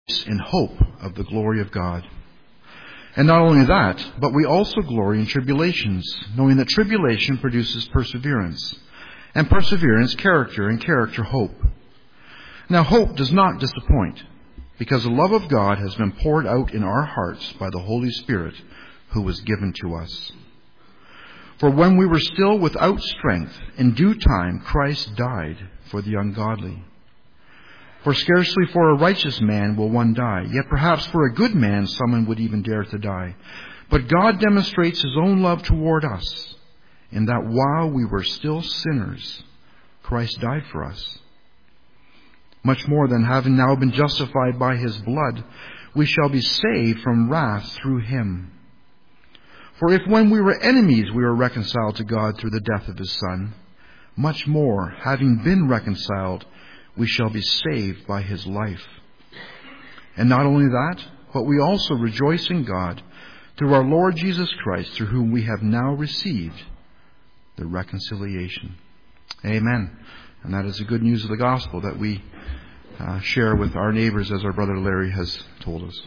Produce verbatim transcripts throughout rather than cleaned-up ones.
in hope of the glory of God. And not only that, but we also glory in tribulations, knowing that tribulation produces perseverance, and perseverance character, and character hope. Now hope does not disappoint, because the love of God has been poured out in our hearts by the Holy Spirit who was given to us. For when we were still without strength, in due time Christ died for the ungodly. For scarcely for a righteous man will one die, yet perhaps for a good man someone would even dare to die. But God demonstrates his own love toward us, in that while we were still sinners, Christ died for us. Much more than having now been justified by his blood, we shall be saved from wrath through him. For if when we were enemies we were reconciled to God through the death of his Son, much more, having been reconciled, we shall be saved by his life. And not only that, but we also rejoice in God through our Lord Jesus Christ, through whom we have now received the reconciliation. Amen. And that is the good news of the gospel that we uh, share with our neighbors, as our brother Larry has told us.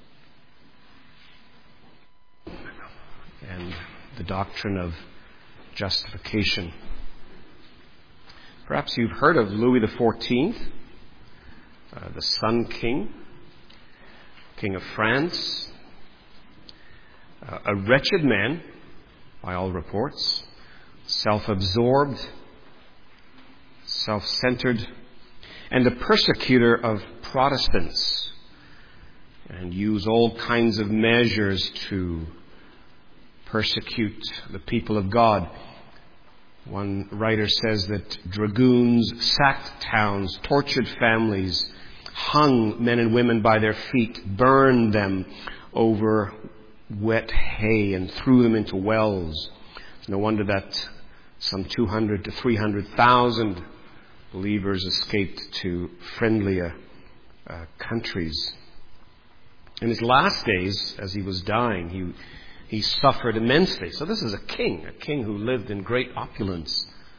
And the doctrine of justification. Perhaps you've heard of Louis the fourteenth, uh, the Sun King, King of France, uh, a wretched man, by all reports, self-absorbed, self-centered, and a persecutor of Protestants, and used all kinds of measures to persecute the people of God. One writer says that dragoons sacked towns, tortured families, hung men and women by their feet, burned them over wet hay, and threw them into wells. It's no wonder that some two hundred to three hundred thousand believers escaped to friendlier uh, countries. In his last days, as he was dying, he He suffered immensely. So this is a king, a king who lived in great opulence.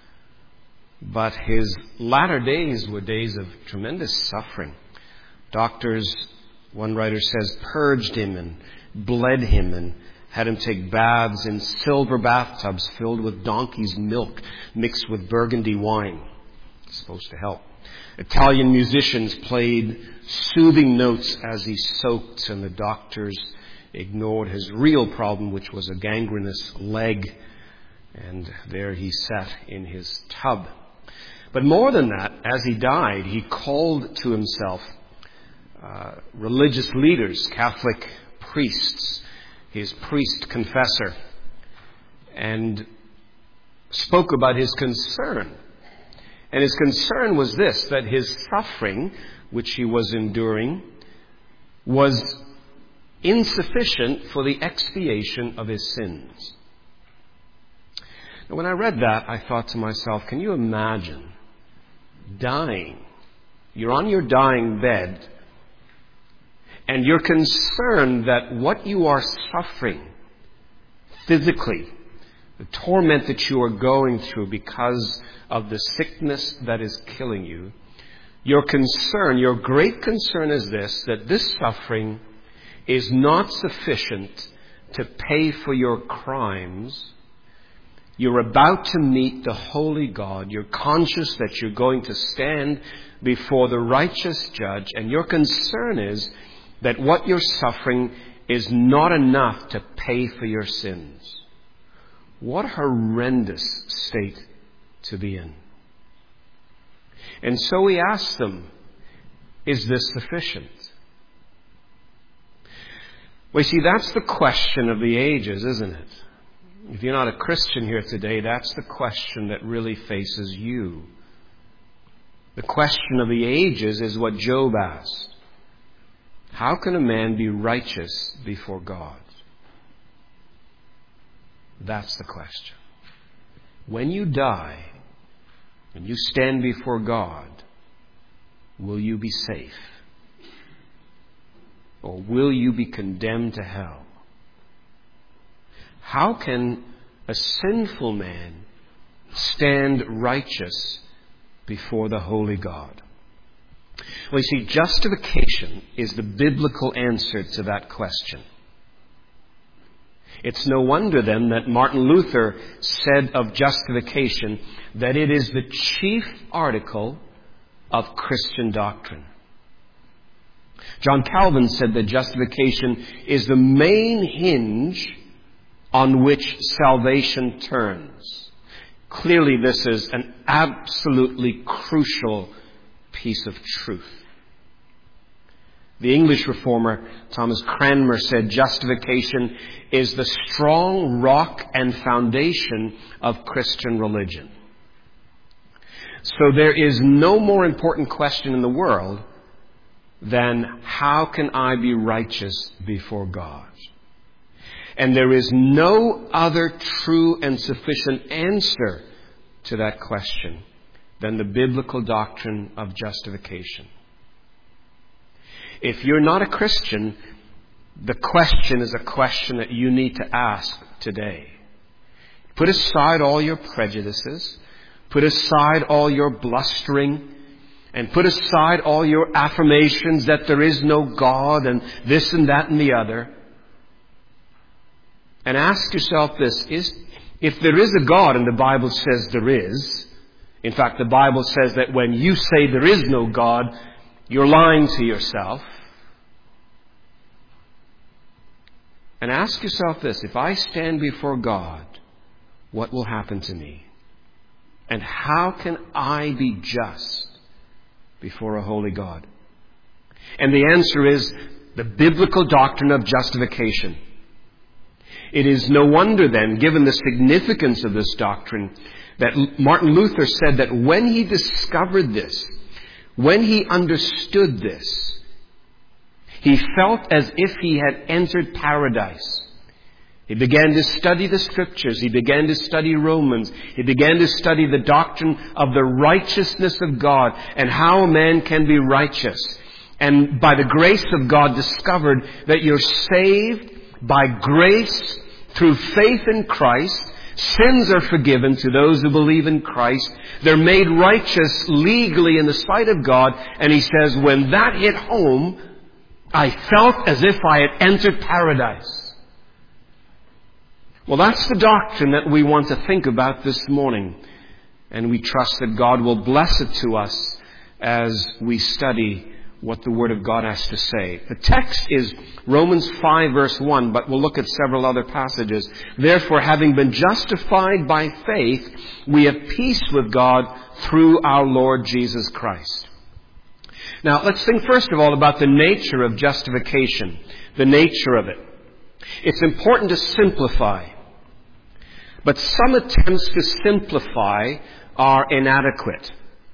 But his latter days were days of tremendous suffering. Doctors, one writer says, purged him and bled him and had him take baths in silver bathtubs filled with donkey's milk mixed with burgundy wine. It's supposed to help. Italian musicians played soothing notes as he soaked, and the doctors ignored his real problem, which was a gangrenous leg, and there he sat in his tub. But more than that, as he died, he called to himself uh, religious leaders, Catholic priests, his priest confessor, and spoke about his concern. And his concern was this, that his suffering, which he was enduring, was insufficient for the expiation of his sins. Now, when I read that, I thought to myself, can you imagine dying? You're on your dying bed, and you're concerned that what you are suffering physically, the torment that you are going through because of the sickness that is killing you, your concern, your great concern is this, that this suffering is not sufficient to pay for your crimes. You're about to meet the holy God. You're conscious that you're going to stand before the righteous judge, and your concern is that what you're suffering is not enough to pay for your sins. What a horrendous state to be in. And so we ask them, is this sufficient? Well, you see, that's the question of the ages, isn't it? If you're not a Christian here today, that's the question that really faces you. The question of the ages is what Job asked. How can a man be righteous before God? That's the question. When you die and you stand before God, will you be safe? Or will you be condemned to hell? How can a sinful man stand righteous before the holy God? Well, you see, justification is the biblical answer to that question. It's no wonder then that Martin Luther said of justification that it is the chief article of Christian doctrine. John Calvin said that justification is the main hinge on which salvation turns. Clearly, this is an absolutely crucial piece of truth. The English reformer Thomas Cranmer said justification is the strong rock and foundation of Christian religion. So there is no more important question in the world than how can I be righteous before God? And there is no other true and sufficient answer to that question than the biblical doctrine of justification. If you're not a Christian, the question is a question that you need to ask today. Put aside all your prejudices, put aside all your blustering, and put aside all your affirmations that there is no God and this and that and the other. And ask yourself this, is, if there is a God, and the Bible says there is, in fact, the Bible says that when you say there is no God, you're lying to yourself. And ask yourself this, if I stand before God, what will happen to me? And how can I be just before a holy God? And the answer is the biblical doctrine of justification. It is no wonder then, given the significance of this doctrine, that Martin Luther said that when he discovered this, when he understood this, he felt as if he had entered paradise. He began to study the Scriptures. He began to study Romans. He began to study the doctrine of the righteousness of God and how a man can be righteous. And by the grace of God discovered that you're saved by grace through faith in Christ. Sins are forgiven to those who believe in Christ. They're made righteous legally in the sight of God. And he says, when that hit home, I felt as if I had entered paradise. Well, that's the doctrine that we want to think about this morning. And we trust that God will bless it to us as we study what the Word of God has to say. The text is Romans five verse one, but we'll look at several other passages. Therefore, having been justified by faith, we have peace with God through our Lord Jesus Christ. Now, let's think first of all about the nature of justification, the nature of it. It's important to simplify, but some attempts to simplify are inadequate.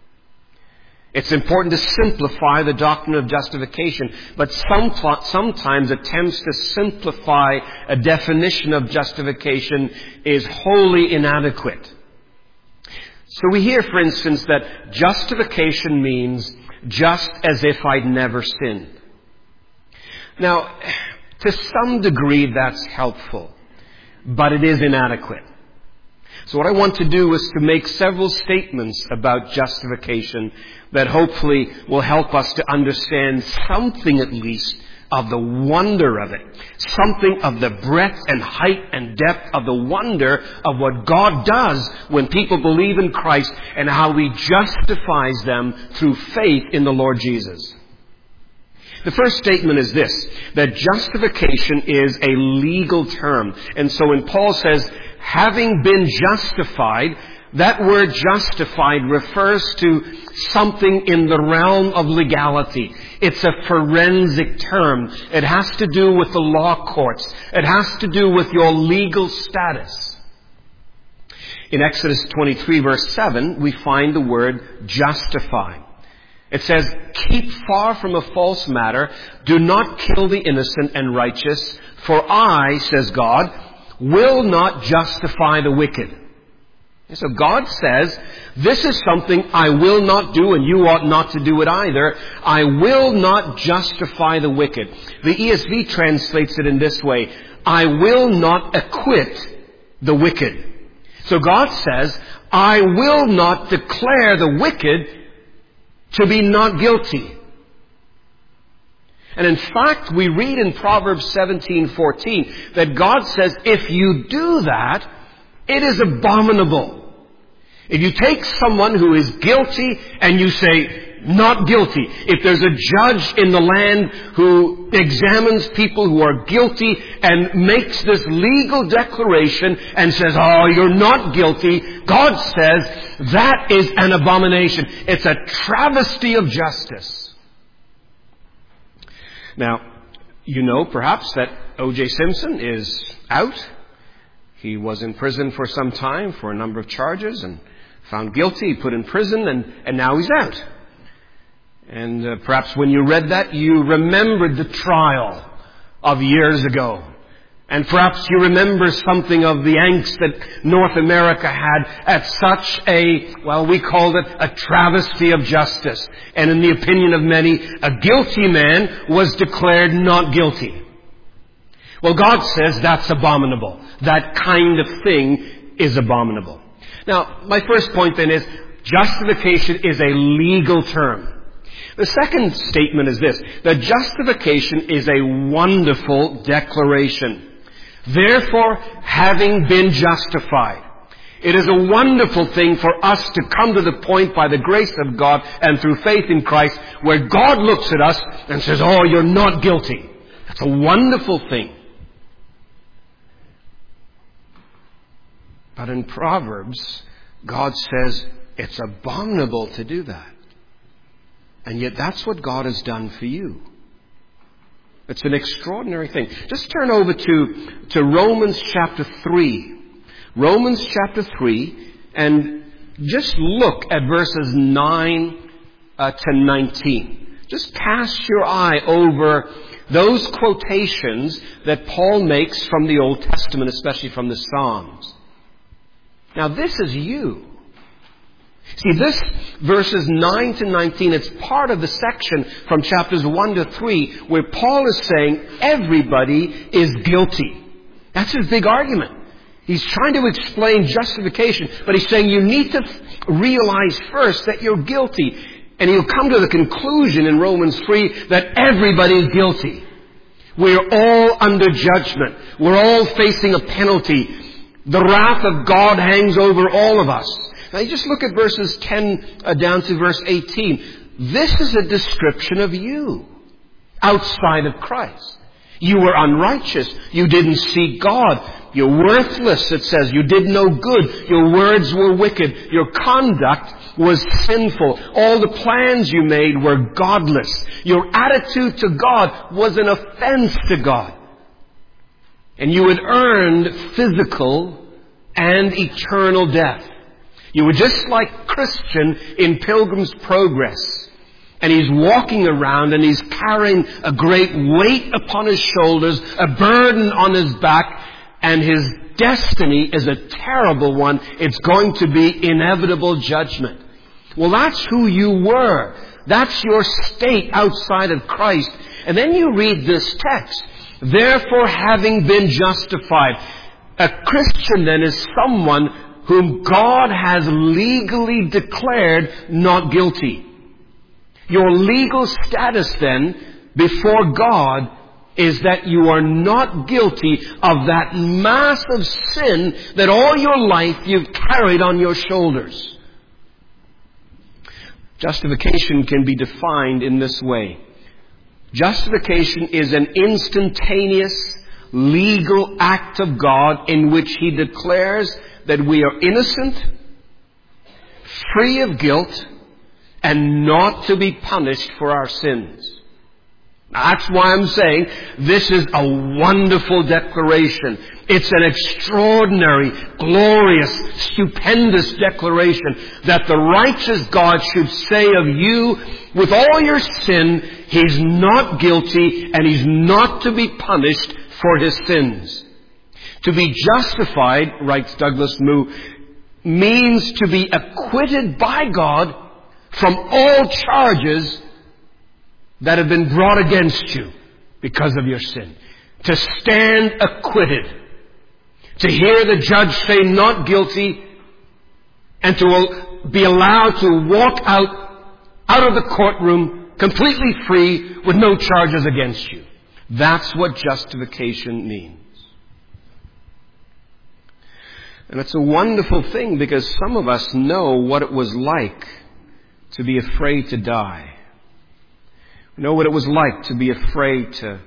It's important to simplify the doctrine of justification, but some, sometimes attempts to simplify a definition of justification is wholly inadequate. So we hear, for instance, that justification means just as if I'd never sinned. Now, to some degree that's helpful, but it is inadequate. So what I want to do is to make several statements about justification that hopefully will help us to understand something at least of the wonder of it. Something of the breadth and height and depth of the wonder of what God does when people believe in Christ and how He justifies them through faith in the Lord Jesus. The first statement is this, that justification is a legal term. And so when Paul says, having been justified, that word justified refers to something in the realm of legality. It's a forensic term. It has to do with the law courts. It has to do with your legal status. In Exodus twenty-three verse seven, we find the word justify. It says, keep far from a false matter. Do not kill the innocent and righteous. For I, says God, will not justify the wicked. And so God says, this is something I will not do, and you ought not to do it either. I will not justify the wicked. The E S V translates it in this way, I will not acquit the wicked. So God says, I will not declare the wicked to be not guilty. And in fact, we read in Proverbs seventeen fourteen that God says, if you do that, it is abominable. If you take someone who is guilty and you say, not guilty. If there's a judge in the land who examines people who are guilty and makes this legal declaration and says, oh, you're not guilty, God says that is an abomination. It's a travesty of justice. Now, you know perhaps that O J Simpson is out. He was in prison for some time for a number of charges and found guilty, put in prison, and, and now he's out. And uh, perhaps when you read that, you remembered the trial of years ago. And perhaps you remember something of the angst that North America had at such a, well, we called it a travesty of justice. And in the opinion of many, a guilty man was declared not guilty. Well, God says that's abominable. That kind of thing is abominable. Now, my first point then is, justification is a legal term. The second statement is this, that justification is a wonderful declaration. Therefore, having been justified, it is a wonderful thing for us to come to the point by the grace of God and through faith in Christ where God looks at us and says, oh, you're not guilty. That's a wonderful thing. But in Proverbs, God says it's abominable to do that. And yet that's what God has done for you. It's an extraordinary thing. Just turn over to, to Romans chapter three. Romans chapter three, and just look at verses nine uh, to nineteen. Just cast your eye over those quotations that Paul makes from the Old Testament, especially from the Psalms. Now this is you. See, this verses nine to nineteen, it's part of the section from chapters one to three where Paul is saying everybody is guilty. That's his big argument. He's trying to explain justification, but he's saying you need to realize first that you're guilty. And he'll come to the conclusion in Romans three that everybody is guilty. We're all under judgment. We're all facing a penalty. The wrath of God hangs over all of us. Now you just look at verses ten uh, down to verse eighteen. This is a description of you outside of Christ. You were unrighteous. You didn't seek God. You're worthless, it says. You did no good. Your words were wicked. Your conduct was sinful. All the plans you made were godless. Your attitude to God was an offense to God. And you had earned physical and eternal death. You were just like Christian in Pilgrim's Progress. And he's walking around and he's carrying a great weight upon his shoulders, a burden on his back, and his destiny is a terrible one. It's going to be inevitable judgment. Well, that's who you were. That's your state outside of Christ. And then you read this text. Therefore, having been justified. A Christian then is someone whom God has legally declared not guilty. Your legal status then before God is that you are not guilty of that mass of sin that all your life you've carried on your shoulders. Justification can be defined in this way. Justification is an instantaneous legal act of God in which He declares that we are innocent, free of guilt, and not to be punished for our sins. That's why I'm saying this is a wonderful declaration. It's an extraordinary, glorious, stupendous declaration that the righteous God should say of you, with all your sin, He's not guilty and He's not to be punished for His sins. To be justified, writes Douglas Moo, means to be acquitted by God from all charges that have been brought against you because of your sin. To stand acquitted. To hear the judge say not guilty and to be allowed to walk out out of the courtroom, completely free, with no charges against you. That's what justification means. And it's a wonderful thing because some of us know what it was like to be afraid to die. We know what it was like to be afraid to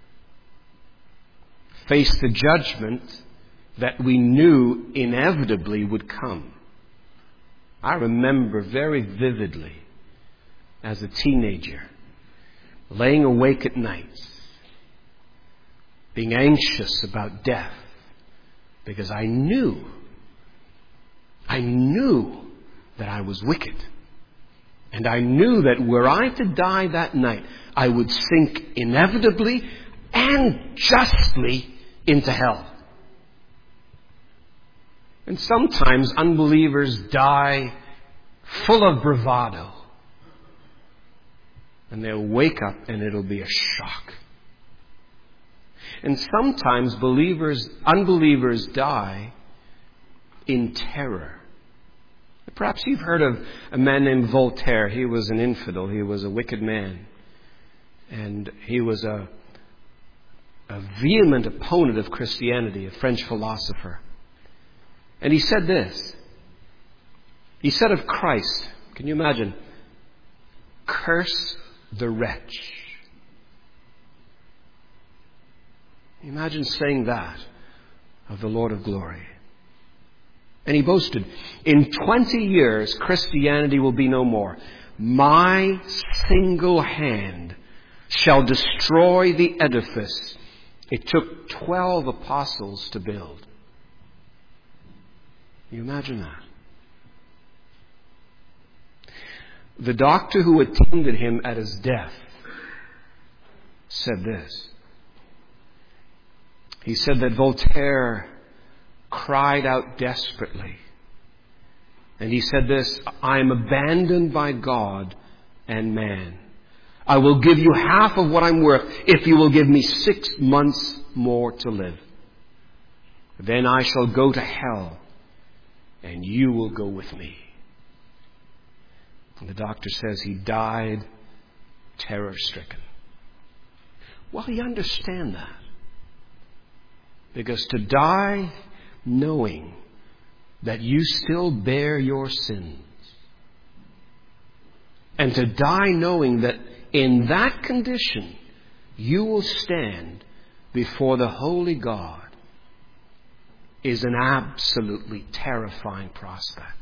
face the judgment that we knew inevitably would come. I remember very vividly as a teenager laying awake at night, being anxious about death. Because I knew, I knew that I was wicked. And I knew that were I to die that night, I would sink inevitably and justly into hell. And sometimes unbelievers die full of bravado. And they'll wake up and it'll be a shock. And sometimes believers, unbelievers die in terror. Perhaps you've heard of a man named Voltaire. He was an infidel. He was a wicked man. And he was a, a vehement opponent of Christianity, a French philosopher. And he said this. He said of Christ, can you imagine? Curse the wretch. Imagine saying that of the Lord of glory. And he boasted, in twenty years, Christianity will be no more. My single hand shall destroy the edifice it took twelve apostles to build. Can you imagine that? The doctor who attended him at his death said this. He said that Voltaire cried out desperately. And he said this, I am abandoned by God and man. I will give you half of what I'm worth if you will give me six months more to live. Then I shall go to hell and you will go with me. And the doctor says he died terror-stricken. Well, you understand that. Because to die knowing that you still bear your sins, and to die knowing that in that condition you will stand before the holy God, is an absolutely terrifying prospect.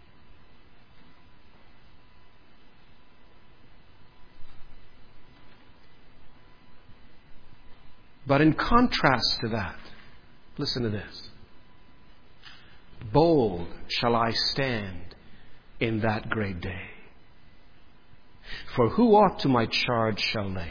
But in contrast to that, listen to this. Bold shall I stand in that great day. For who aught to my charge shall lay?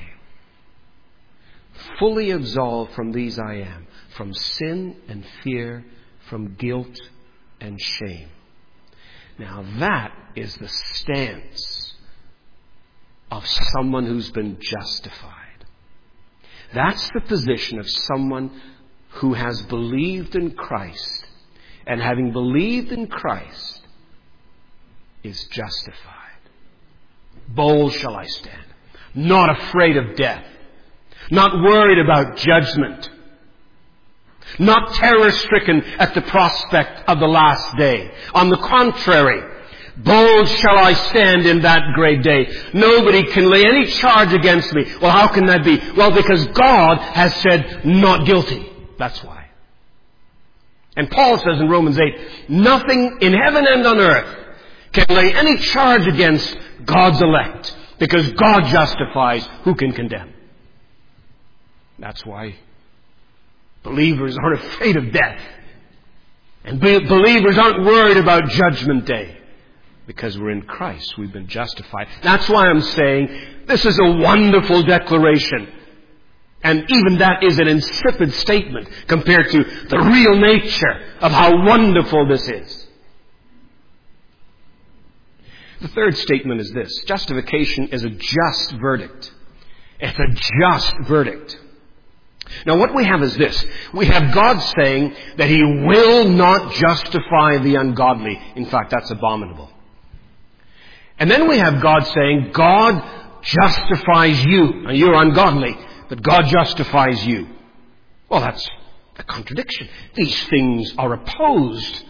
Fully absolved from these I am, from sin and fear, from guilt and shame. Now that is the stance of someone who's been justified. That's the position of someone who has believed in Christ, and having believed in Christ is justified. Bold shall I stand, not afraid of death, not worried about judgment, not terror-stricken at the prospect of the last day. On the contrary, bold shall I stand in that great day. Nobody can lay any charge against me. Well, how can that be? Well, because God has said not guilty. That's why. And Paul says in Romans eight, nothing in heaven and on earth can lay any charge against God's elect, because God justifies. Who can condemn? That's why believers aren't afraid of death. And be- believers aren't worried about judgment day. Because we're in Christ, we've been justified. That's why I'm saying this is a wonderful declaration. And even that is an insipid statement compared to the real nature of how wonderful this is. The third statement is this. Justification is a just verdict. It's a just verdict. Now what we have is this. We have God saying that He will not justify the ungodly. In fact, that's abominable. And then we have God saying, God justifies you. Now you're ungodly, but God justifies you. Well, that's a contradiction. These things are opposed.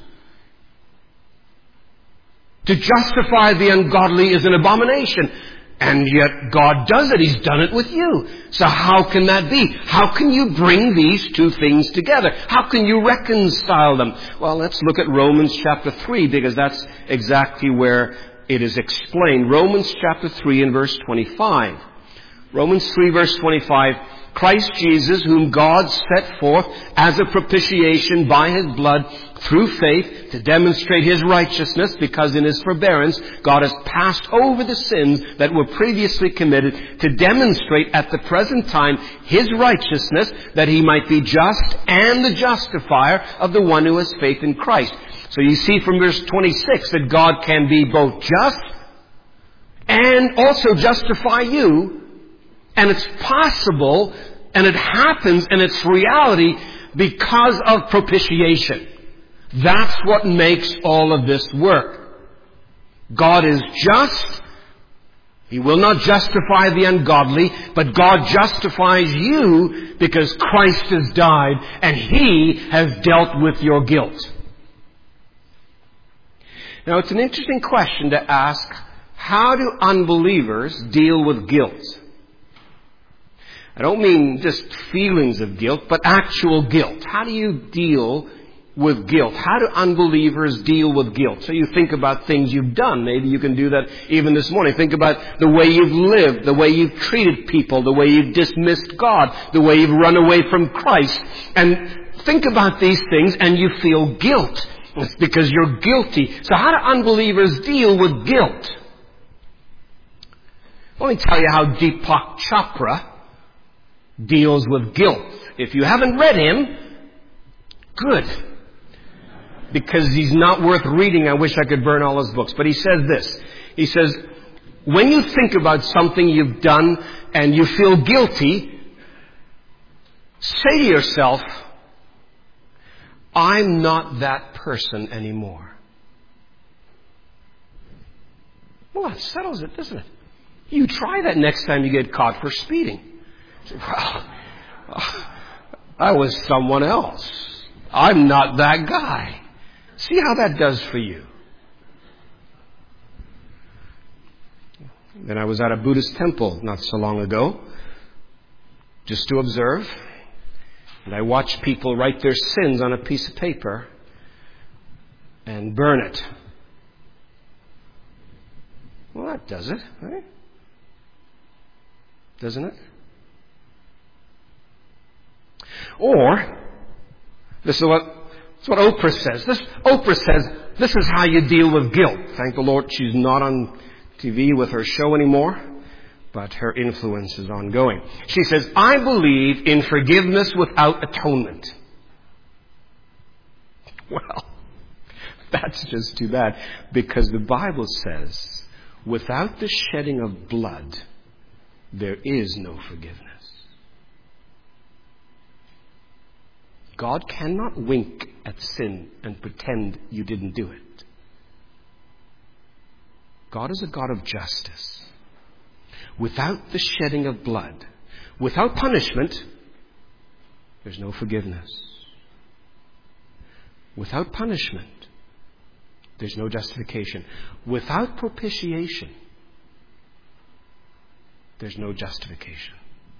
To justify the ungodly is an abomination. And yet God does it. He's done it with you. So how can that be? How can you bring these two things together? How can you reconcile them? Well, let's look at Romans chapter three, because that's exactly where it is explained. Romans chapter three and verse twenty-five. Romans three verse twenty-five. Christ Jesus, whom God set forth as a propitiation by His blood through faith to demonstrate His righteousness, because in His forbearance God has passed over the sins that were previously committed, to demonstrate at the present time His righteousness, that He might be just and the justifier of the one who has faith in Christ. So you see from verse twenty-six that God can be both just and also justify you. And it's possible, and it happens, and it's reality because of propitiation. That's what makes all of this work. God is just. He will not justify the ungodly, but God justifies you because Christ has died and He has dealt with your guilt. Now, it's an interesting question to ask, how do unbelievers deal with guilt? I don't mean just feelings of guilt, but actual guilt. How do you deal with guilt? How do unbelievers deal with guilt? So you think about things you've done. Maybe you can do that even this morning. Think about the way you've lived, the way you've treated people, the way you've dismissed God, the way you've run away from Christ. And think about these things and you feel guilt. It's because you're guilty. So how do unbelievers deal with guilt? Let me tell you how Deepak Chopra deals with guilt. If you haven't read him, good. Because he's not worth reading. I wish I could burn all his books. But he says this. He says, when you think about something you've done and you feel guilty, say to yourself, I'm not that person anymore. Well, that settles it, doesn't it? You try that next time you get caught for speeding. Well, I was someone else. I'm not that guy. See how that does for you. Then I was at a Buddhist temple not so long ago, just to observe. And I watched people write their sins on a piece of paper and burn it. Well, that does it, right? Doesn't it? Or, this is what, this is what Oprah says. This, Oprah says, this is how you deal with guilt. Thank the Lord she's not on T V with her show anymore, but her influence is ongoing. She says, I believe in forgiveness without atonement. Well, that's just too bad, because the Bible says, without the shedding of blood, there is no forgiveness. God cannot wink at sin and pretend you didn't do it. God is a God of justice. Without the shedding of blood, without punishment, there's no forgiveness. Without punishment, there's no justification. Without propitiation, there's no justification.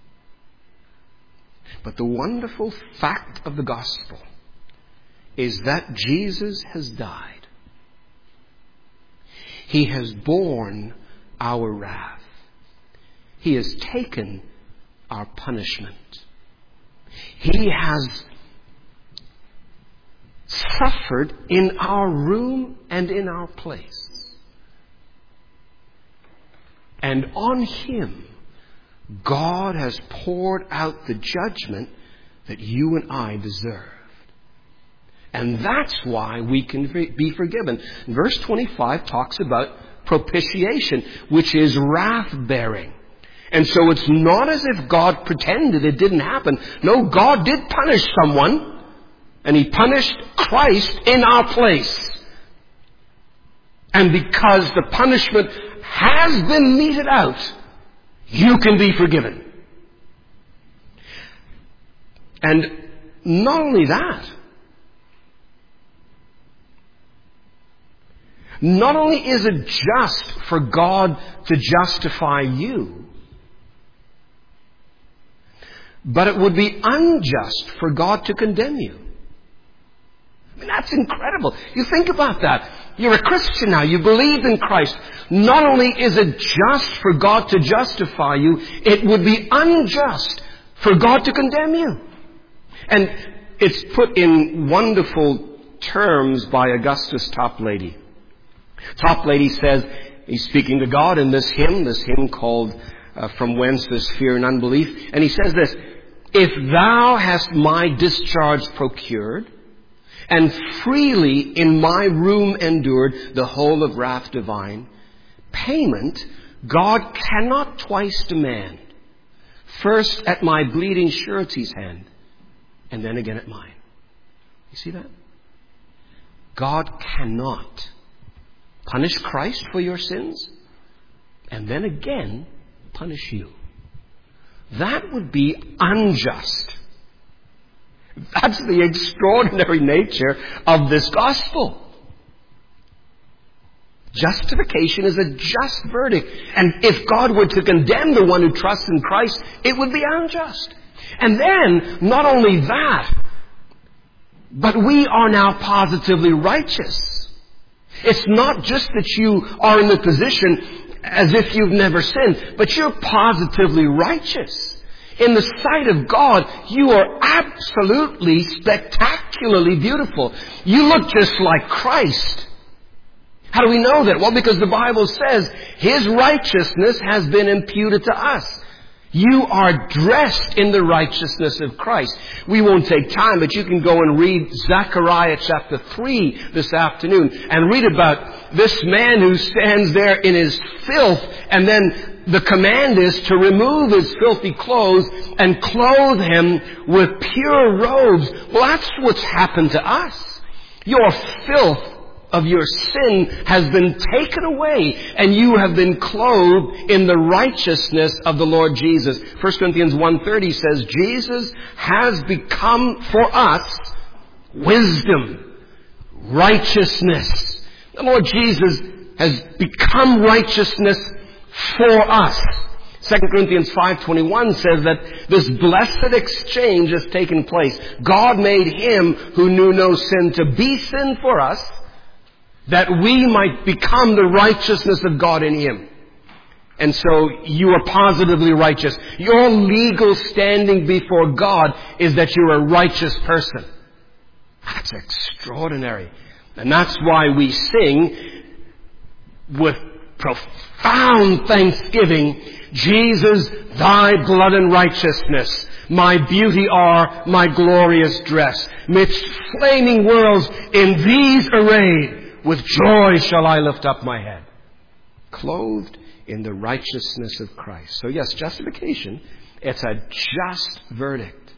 But the wonderful fact of the gospel is that Jesus has died. He has borne our wrath. He has taken our punishment. He has suffered in our room and in our place. And on Him, God has poured out the judgment that you and I deserved. And that's why we can be forgiven. Verse twenty-five talks about propitiation, which is wrath-bearing. And so it's not as if God pretended it didn't happen. No, God did punish someone, and He punished Christ in our place. And because the punishment has been meted out, you can be forgiven. And not only that, not only is it just for God to justify you, but it would be unjust for God to condemn you. I mean, that's incredible. You think about that. You're a Christian now. You believe in Christ. Not only is it just for God to justify you, it would be unjust for God to condemn you. And it's put in wonderful terms by Augustus Toplady. Toplady says, he's speaking to God in this hymn, this hymn called uh, From Whence This Fear and Unbelief. And he says this, if thou hast my discharge procured, and freely in my room endured the whole of wrath divine, payment God cannot twice demand. First at my bleeding surety's hand, and then again at mine. You see that? God cannot punish Christ for your sins, and then again punish you. That would be unjust. That's the extraordinary nature of this gospel. Justification is a just verdict. And if God were to condemn the one who trusts in Christ, it would be unjust. And then, not only that, but we are now positively righteous. It's not just that you are in the position as if you've never sinned, but you're positively righteous. In the sight of God, you are absolutely spectacularly beautiful. You look just like Christ. How do we know that? Well, because the Bible says His righteousness has been imputed to us. You are dressed in the righteousness of Christ. We won't take time, but you can go and read Zechariah chapter three this afternoon and read about this man who stands there in his filth, and then the command is to remove his filthy clothes and clothe him with pure robes. Well, that's what's happened to us. Your filth of your sin has been taken away, and you have been clothed in the righteousness of the Lord Jesus. First Corinthians one thirty says, Jesus has become for us wisdom, righteousness. The Lord Jesus has become righteousness for us. Second Corinthians five twenty-one says that this blessed exchange has taken place. God made Him who knew no sin to be sin for us, that we might become the righteousness of God in Him. And so you are positively righteous. Your legal standing before God is that you're a righteous person. That's extraordinary. And that's why we sing with profound thanksgiving, Jesus, thy blood and righteousness, my beauty are my glorious dress. Midst flaming worlds in these arrayed, with joy shall I lift up my head. Clothed in the righteousness of Christ. So yes, justification, it's a just verdict.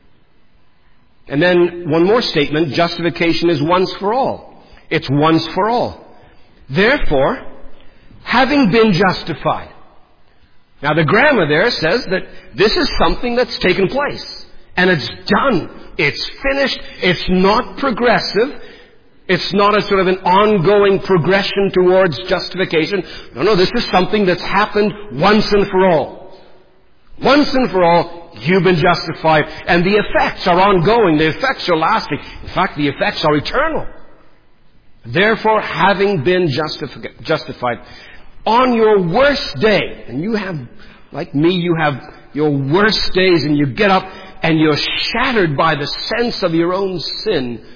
And then one more statement, justification is once for all. It's once for all. Therefore, having been justified. Now the grammar there says that this is something that's taken place. And it's done. It's finished. It's not progressive. It's not a sort of an ongoing progression towards justification. No, no, this is something that's happened once and for all. Once and for all, you've been justified. And the effects are ongoing. The effects are lasting. In fact, the effects are eternal. Therefore, having been justifi- justified, on your worst day, and you have, like me, you have your worst days, and you get up and you're shattered by the sense of your own sin.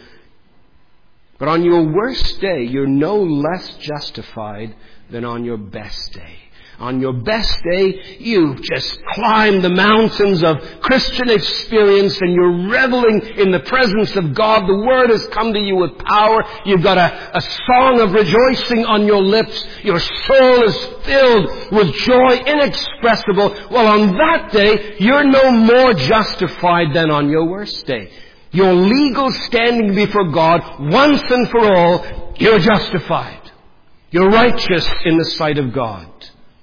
But on your worst day, you're no less justified than on your best day. On your best day, you've just climbed the mountains of Christian experience and you're reveling in the presence of God. The Word has come to you with power. You've got a, a song of rejoicing on your lips. Your soul is filled with joy inexpressible. Well, on that day, you're no more justified than on your worst day. Your legal standing before God, once and for all, you're justified. You're righteous in the sight of God.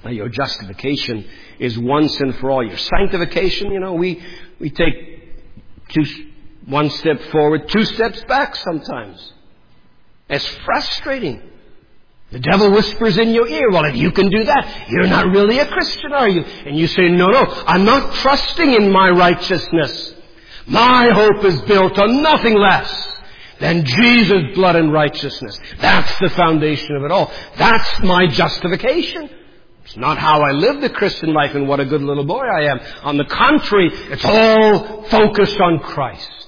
Now, your justification is once and for all. Your sanctification, you know, we, we take two, one step forward, two steps back sometimes. It's frustrating. The devil whispers in your ear, well, if you can do that, you're not really a Christian, are you? And you say, no, no, I'm not trusting in my righteousness. My hope is built on nothing less than Jesus' blood and righteousness. That's the foundation of it all. That's my justification. It's not how I live the Christian life and what a good little boy I am. On the contrary, it's all focused on Christ.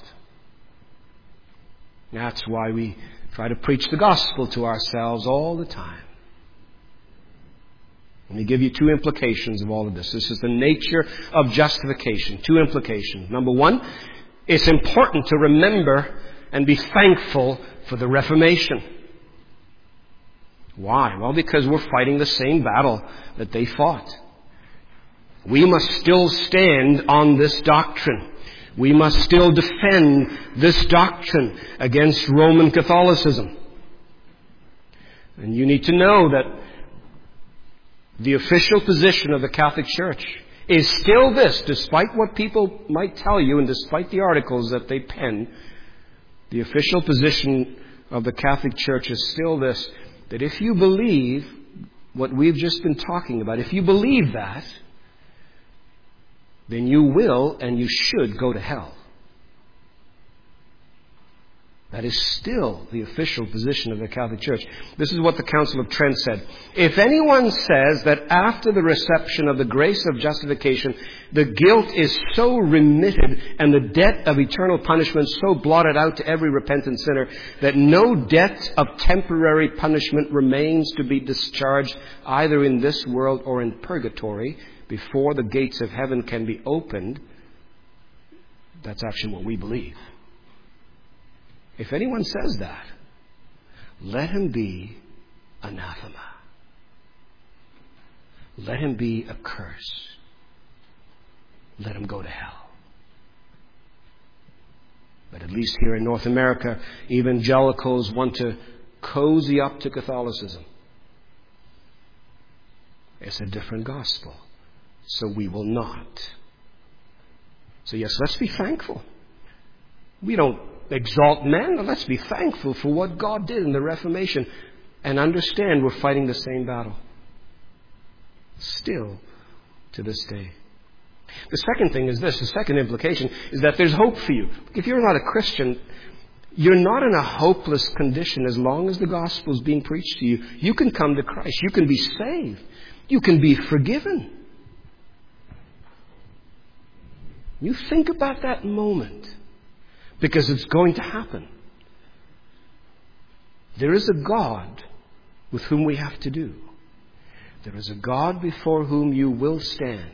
That's why we try to preach the gospel to ourselves all the time. Let me give you two implications of all of this. This is the nature of justification. Two implications. Number one, it's important to remember and be thankful for the Reformation. Why? Well, because we're fighting the same battle that they fought. We must still stand on this doctrine. We must still defend this doctrine against Roman Catholicism. And you need to know that the official position of the Catholic Church is still this, despite what people might tell you and despite the articles that they pen. The official position of the Catholic Church is still this, that if you believe what we've just been talking about, if you believe that, then you will and you should go to hell. That is still the official position of the Catholic Church. This is what the Council of Trent said. If anyone says that after the reception of the grace of justification, the guilt is so remitted and the debt of eternal punishment so blotted out to every repentant sinner that no debt of temporary punishment remains to be discharged either in this world or in purgatory before the gates of heaven can be opened, that's actually what we believe. If anyone says that, let him be anathema. Let him be a curse. Let him go to hell. But at least here in North America, evangelicals want to cozy up to Catholicism. It's a different gospel. So we will not. So yes, let's be thankful. We don't exalt men, but let's be thankful for what God did in the Reformation and understand we're fighting the same battle. Still to this day. The second thing is this, the second implication is that there's hope for you. If you're not a Christian, you're not in a hopeless condition as long as the gospel is being preached to you. You can come to Christ. You can be saved. You can be forgiven. You think about that moment, because it's going to happen. There is a God with whom we have to do. There is a God before whom you will stand.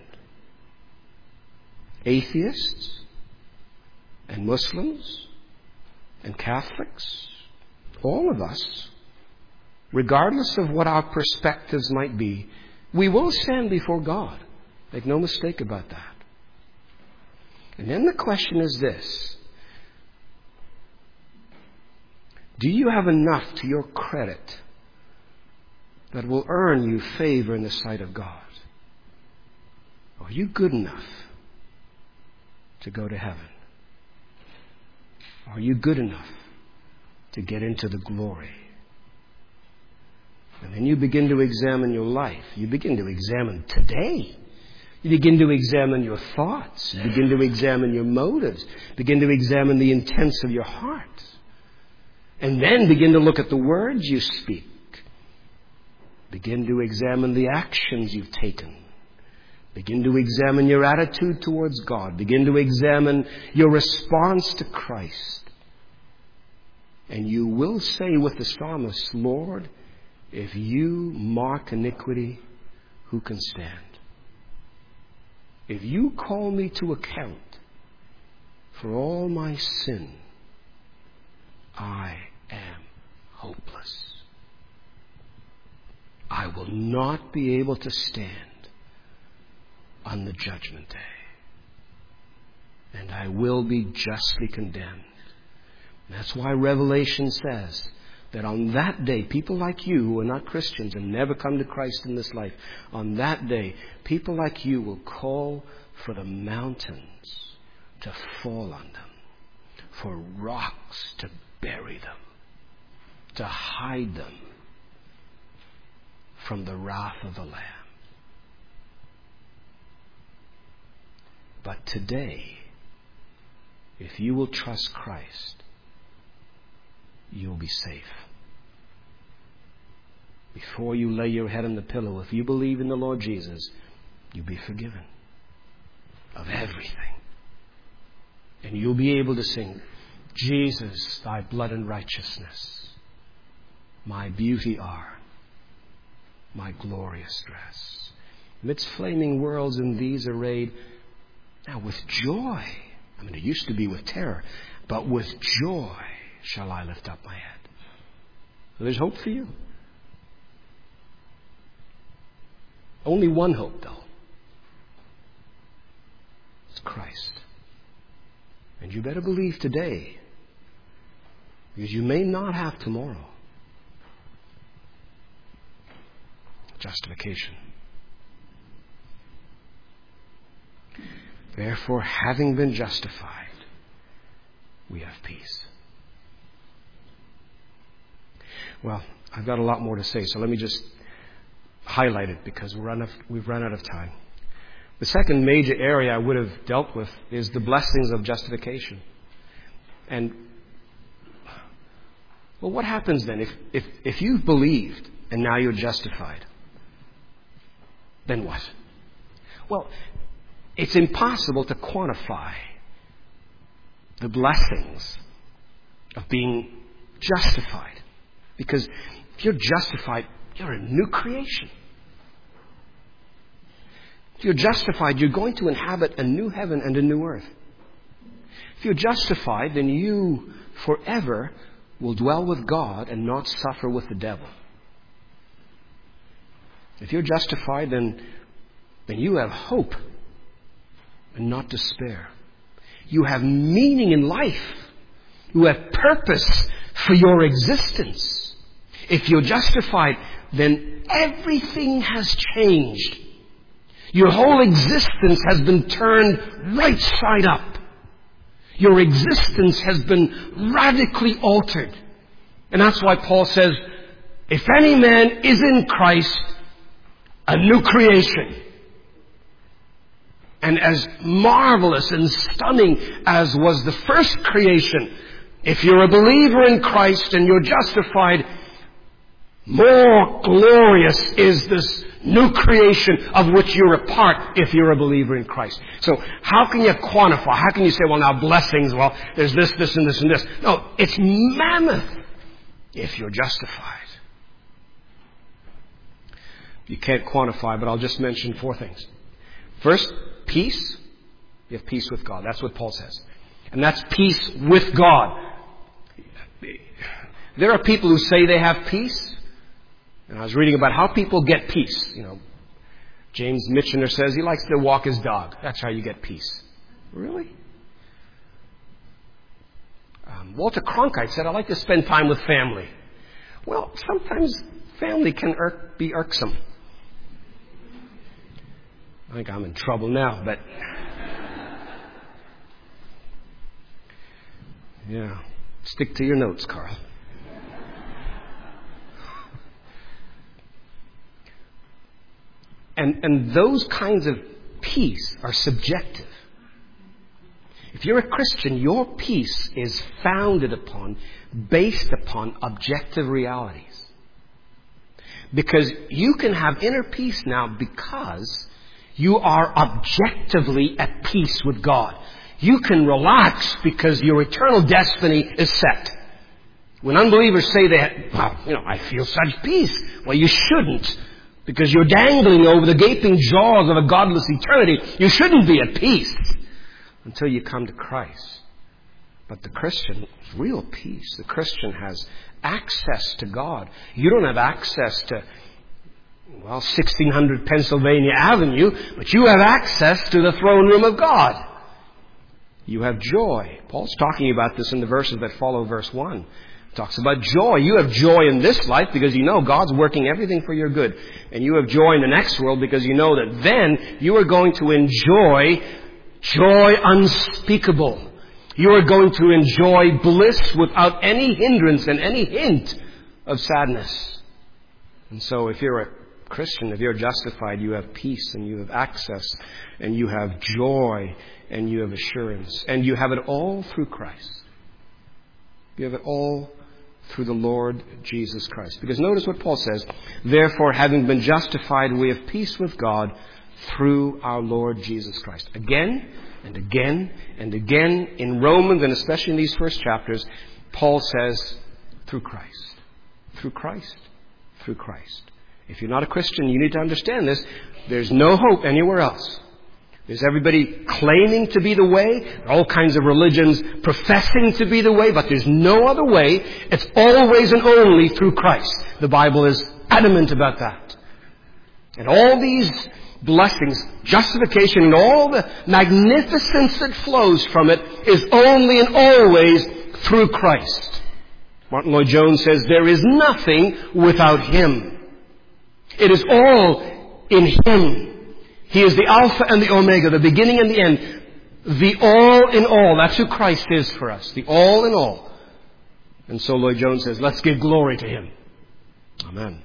Atheists and Muslims and Catholics, all of us, regardless of what our perspectives might be, we will stand before God. Make no mistake about that. And then the question is this. Do you have enough to your credit that will earn you favor in the sight of God? Are you good enough to go to heaven? Are you good enough to get into the glory? And then you begin to examine your life. You begin to examine today. You begin to examine your thoughts. You begin to examine your motives. Begin to examine the intents of your heart. And then begin to look at the words you speak. Begin to examine the actions you've taken. Begin to examine your attitude towards God. Begin to examine your response to Christ. And you will say with the psalmist, Lord, if you mark iniquity, who can stand? If you call me to account for all my sin, I am hopeless. I will not be able to stand on the judgment day. And I will be justly condemned. That's why Revelation says, that on that day, people like you who are not Christians and never come to Christ in this life, on that day, people like you will call for the mountains to fall on them, for rocks to bury them, to hide them from the wrath of the Lamb. But today, if you will trust Christ, you'll be safe. Before you lay your head on the pillow, if you believe in the Lord Jesus, you'll be forgiven of everything. And you'll be able to sing, Jesus, thy blood and righteousness, my beauty are, my glorious dress. Amidst flaming worlds in these arrayed, now with joy, I mean it used to be with terror, but with joy shall I lift up my head. So there's hope for you. Only one hope, though. It's Christ. And you better believe today, because you may not have tomorrow. Justification. Therefore, having been justified, we have peace. Well, I've got a lot more to say, so let me just highlight it because we're run out, we've run out of time. The second major area I would have dealt with is the blessings of justification. And, well, what happens then? If, if, if you've believed and now you're justified, then what? Well, it's impossible to quantify the blessings of being justified. Because if you're justified, you're a new creation. If you're justified, you're going to inhabit a new heaven and a new earth. If you're justified, then you forever will dwell with God and not suffer with the devil. If you're justified, then, then you have hope and not despair. You have meaning in life. You have purpose for your existence. If you're justified, then everything has changed. Your whole existence has been turned right side up. Your existence has been radically altered. And that's why Paul says, if any man is in Christ, a new creation. And as marvelous and stunning as was the first creation, if you're a believer in Christ and you're justified, more glorious is this new creation of which you're a part if you're a believer in Christ. So how can you quantify? How can you say, well, now blessings, well, there's this, this, and this, and this. No, it's mammoth if you're justified. You can't quantify, but I'll just mention four things. First, peace. You have peace with God. That's what Paul says. And that's peace with God. There are people who say they have peace. And I was reading about how people get peace. You know, James Michener says he likes to walk his dog. That's how you get peace. Really? Um, Walter Cronkite said, I like to spend time with family. Well, sometimes family can irk, be irksome. I think I'm in trouble now, but... yeah. Stick to your notes, Carl. And, and those kinds of peace are subjective. If you're a Christian, your peace is founded upon, based upon objective realities. Because you can have inner peace now because you are objectively at peace with God. You can relax because your eternal destiny is set. When unbelievers say that, well, you know, I feel such peace. Well, you shouldn't. Because you're dangling over the gaping jaws of a godless eternity. You shouldn't be at peace until you come to Christ. But the Christian has real peace. The Christian has access to God. You don't have access to, well, sixteen hundred Pennsylvania Avenue, but you have access to the throne room of God. You have joy. Paul's talking about this in the verses that follow verse one. It talks about joy. You have joy in this life because you know God's working everything for your good. And you have joy in the next world because you know that then you are going to enjoy joy unspeakable. You are going to enjoy bliss without any hindrance and any hint of sadness. And so if you're a Christian, if you're justified, you have peace and you have access and you have joy and you have assurance. And you have it all through Christ. You have it all through the Lord Jesus Christ. Because notice what Paul says. Therefore, having been justified, we have peace with God through our Lord Jesus Christ. Again and again and again in Romans, and especially in these first chapters, Paul says, through Christ. Through Christ. Through Christ. If you're not a Christian, you need to understand this. There's no hope anywhere else. There's everybody claiming to be the way, all kinds of religions professing to be the way, but there's no other way. It's always and only through Christ. The Bible is adamant about that. And all these blessings, justification, and all the magnificence that flows from it is only and always through Christ. Martin Lloyd-Jones says, there is nothing without Him. It is all in Him. He is the Alpha and the Omega, the beginning and the end. The all in all. That's who Christ is for us. The all in all. And so Lloyd-Jones says, let's give glory to Him. Amen.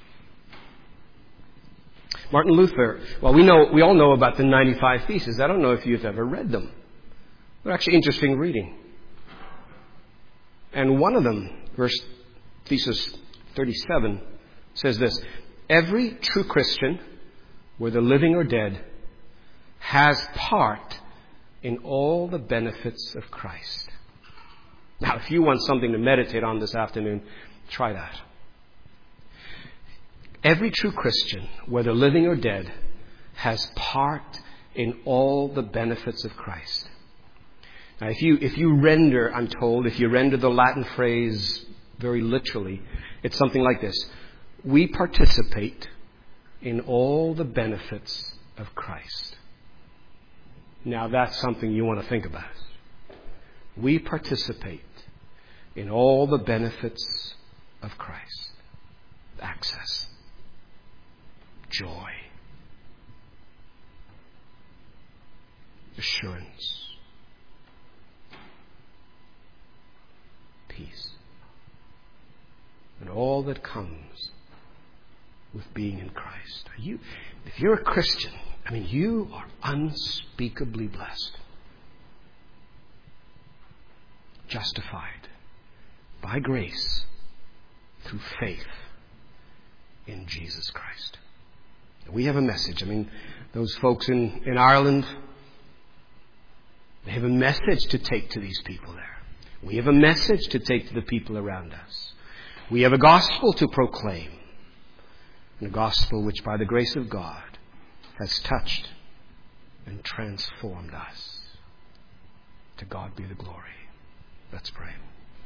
Martin Luther, well, we know, we all know about the ninety-five Theses. I don't know if you've ever read them. They're actually interesting reading. And one of them, verse Thesis thirty-seven, says this: every true Christian, whether living or dead, has part in all the benefits of Christ. Now, if you want something to meditate on this afternoon, try that. Every true Christian, whether living or dead, has part in all the benefits of Christ. Now, if you, if you render, I'm told, if you render the Latin phrase very literally, it's something like this: we participate in all the benefits of Christ. Now, that's something you want to think about. We participate in all the benefits of Christ. Access. Joy. Assurance. Peace. And all that comes with being in Christ. You, if you're a Christian, I mean, you are unspeakably blessed. Justified by grace through faith in Jesus Christ. We have a message. I mean, those folks in, in Ireland, they have a message to take to these people there. We have a message to take to the people around us. We have a gospel to proclaim. And a gospel which, by the grace of God, has touched and transformed us. To God be the glory. Let's pray.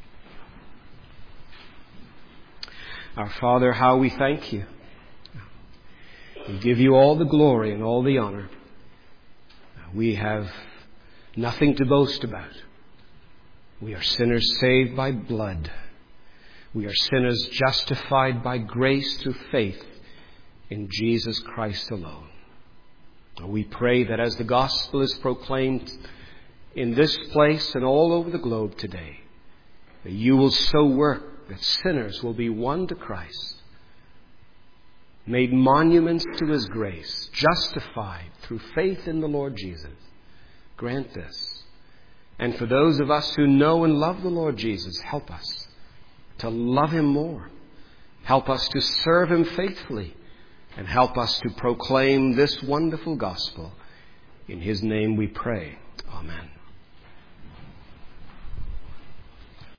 Our Father, how we thank You. We give You all the glory and all the honor. We have nothing to boast about. We are sinners saved by blood. We are sinners justified by grace through faith in Jesus Christ alone. We pray that as the gospel is proclaimed in this place and all over the globe today, that You will so work that sinners will be won to Christ, made monuments to His grace, justified through faith in the Lord Jesus. Grant this. And for those of us who know and love the Lord Jesus, help us to love Him more. Help us to serve Him faithfully. And help us to proclaim this wonderful gospel. In His name we pray. Amen.